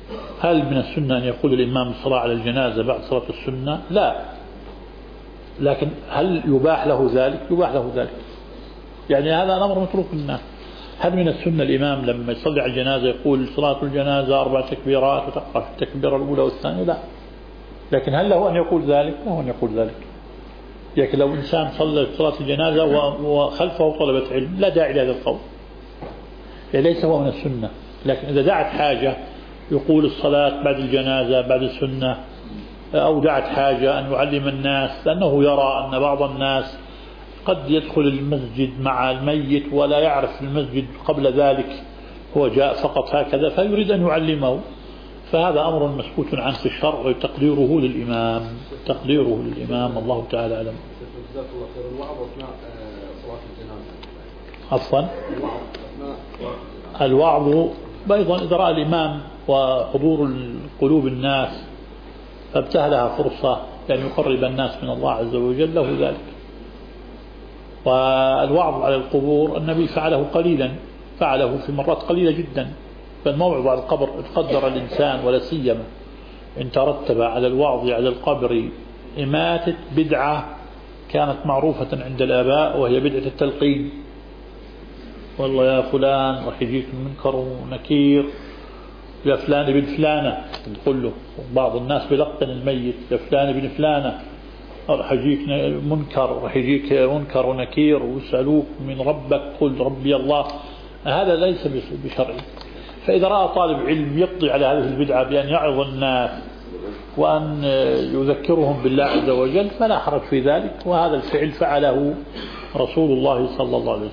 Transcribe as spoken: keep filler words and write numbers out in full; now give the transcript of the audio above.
هل من السنة أن يقول الإمام الصلاة على الجنازة بعد صلاة السنة؟ لا، لكن هل يباح له ذلك؟ يباح له ذلك، يعني هذا الأمر متروك للناس. هل من السنة الإمام لما يصلي على الجنازة يقول صلاة الجنازة أربع تكبيرات وتقرأ في التكبيرة الأولى والثانية؟ لا، لكن هل له أن يقول ذلك؟ له أن يقول ذلك. لكن لو إنسان صلى صلاة الجنازة وخلفه طلبة علم لا داعي لهذا القول، يعني ليس هو من السنة. لكن إذا دعت حاجة يقول الصلاة بعد الجنازة بعد السنة، أو دعت حاجة أن يعلم الناس، لأنه يرى أن بعض الناس قد يدخل المسجد مع الميت ولا يعرف المسجد قبل ذلك، هو جاء فقط هكذا فيريد أن يعلمه، فهذا أمر مسكوت عنه في الشرع وتقديره للإمام، تقديره للإمام. الله تعالى أعلم. عفوا، الوعظ أيضا إذا رأى الإمام وحضور قلوب الناس فابتهلها فرصة لأن يقرب الناس من الله عز وجل له ذلك. والوعظ على القبور النبي فعله قليلا، فعله في مرات قليلة جدا. فالموعظ على القبر قدر الإنسان ولا سيما إن ترتب على الوعظ على القبر إماتة بدعة كانت معروفة عند الآباء، وهي بدعة التلقين. والله يا فلان راح يجيك منكر ونكير، يا فلان بن فلانة نقول له، بعض الناس بيلقن الميت يا فلان بن فلانة راح يجيك منكر، راح يجيك منكر ونكير ويسألوك من ربك، قل ربي الله. هذا ليس بشرعي. فإذا رأى طالب علم يقضي على هذه البدعة بأن يعظ الناس وأن يذكرهم بالله عز وجل فلا حرج في ذلك، وهذا الفعل فعله رسول الله صلى الله عليه وسلم.